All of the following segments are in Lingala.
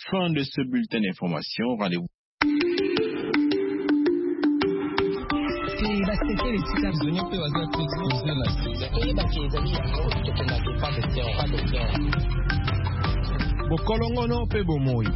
Fin de ce bulletin d'information. Rendez-vous. Bokolongono pe bomoi.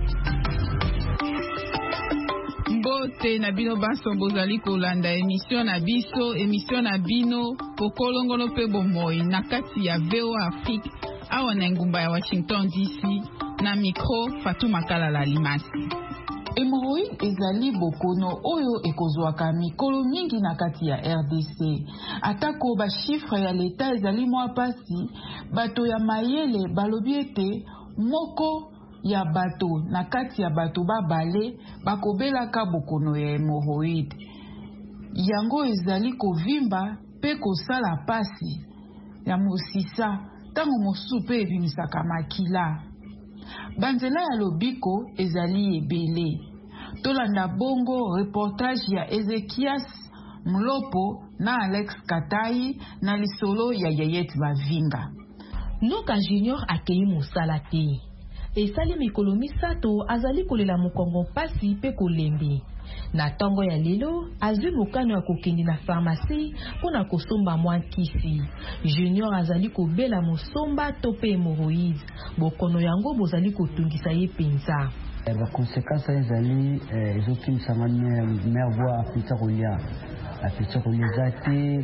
Mbote na bino baso bozali kolanda émission na bino Bokolongono pe bomoi na kati ya VOA Afrique awa na ngumba ya Washington DC na micro Fatou Makala Limasi. Hémorroïde ezali bokono oyo ekozwaka mikolo mingi na kati ya RDC. Atako ba chiffre ya leta ezali mwa pasi, bato ya mayele balobi ete moko ya bato na kati ya bato babale bakobelaka bokono ya hémorroïde. Yango ezali kovimba pe kosala pasi ya mosisa tango mosusu pe ebimisaka makila. Banzela ya lobiko ezali ebele. Tolanda bongo reportage ya Ezekias Mlopo na Alex Katai na lisolo ya Yayet Bavinga. Noka Junior akei mosala te. Esali mikolo misato azali kolela mokongo pasi pe kolembi. Na tongo ya lelo azwi mokano ya kokende na pharmacie pona kosomba mwa kisi. Junior azali kobela mosomba to pe hémorroïde. Bokono yango bozali kotungisa ye penza. La conséquence ezali ezokimisa mère voix apita kolia zate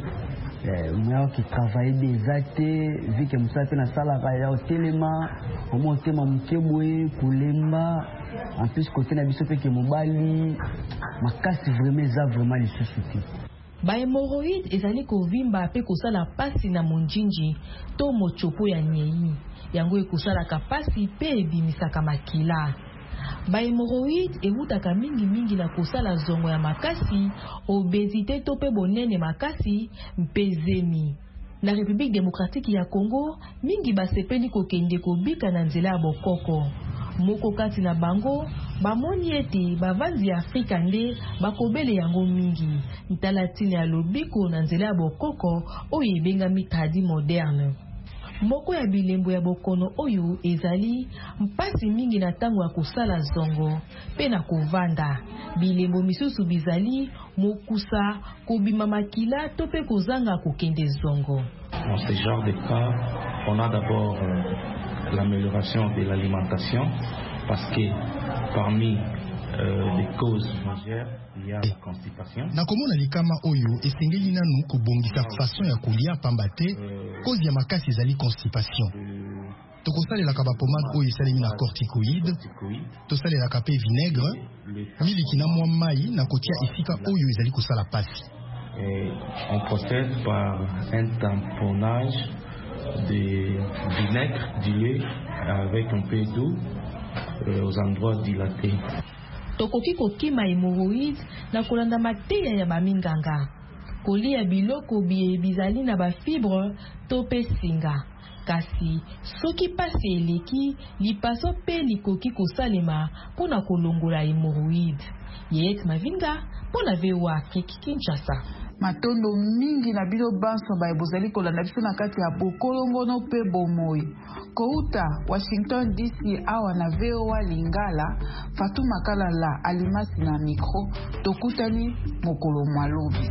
moi qui travaille des athées vu que musa pe na sala ka ya telema omo tema mukebwe kulemba en plus côté na biso pe ke mobali makasi vraiment les sociétés. Ba hémorroïde ezali kovimba pe kosala pasi na monjinji to mochopo ya nyei yango ekosalaka pasi pe ebimisaka makila. Ba hémorroïde eutaka mingi na kosala zongo ya makasi, obésité to pe bonene makasi, mpezemi. Na République démocratique ya Congo, mingi basepeli kokende kobika na nzela ya bokoko. Moko kati na bango, bamoni ete bavandi ya Afrika nde bakobele yango mingi. Ntalatine ya lobiko na nzela ya bokoko oyo ebengami tradi moderne. Moko ya bilembo ya bokono oyo ezali mpasi mingi na tango ya kosala zongo pe na kovanda. Bilembo misusu bizali mokusa kobima makila to pe kozanga kokende zongo. Dans ce genre de cas, on a d'abord l'amélioration de l'alimentation parce que parmi les causes majeures, il y a la constipation. Na komona likama oyo esengeli nanu kobongisa façon ya kolia pambate cause ya makasi ezali constipation. Tokosalelaka bapomade oyo esalemi na corticoïde, tosalelaka pe vinaigre, miliki na mwa mai na kotia esika oyo ezali kosala pasi. On procède par un tamponnage de vinaigre dilué avec un peu d'eau aux endroits dilatés. Tokoki kokima hémorroïde na kolanda mateya ya baminganga. Kolia biloko bizali na ba fibre to pe singa. Kasi soki pasi eleki lipaso pe likoki kosalema pona kolongola hémorroïde. Yet Mavinga pona VOA Afrique Kinshasa. Matondo mingi na bilo banso ba ebozali kolanda biso na kati ya Bokolongono pe bomoi. Kouta Washington DC awa na VOA Lingala, Fatou Makala la Alimasi na micro, tokutani mokolo malobi.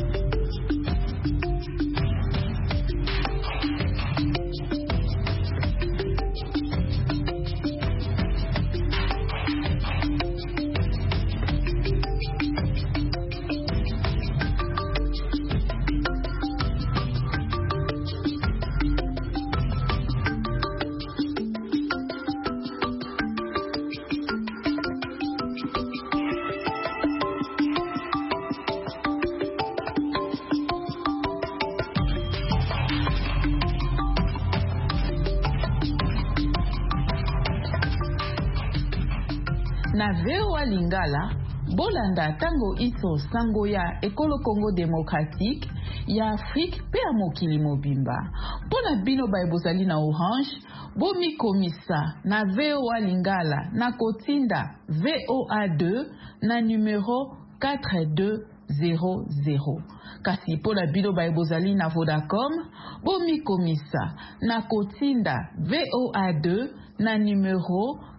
Na VOA Lingala, bolanda tango iso sango ya Ekolo Congo Démocratique, ya Afrique pe ya mokili mobimba. Pona bino ba ebozali na Orange, bomi komisa na VOA Lingala na kotinda VOA2 na numero 4200. Kasi pona bino ba ebozali na Vodacom, bomi komisa na kotinda VOA2 na numero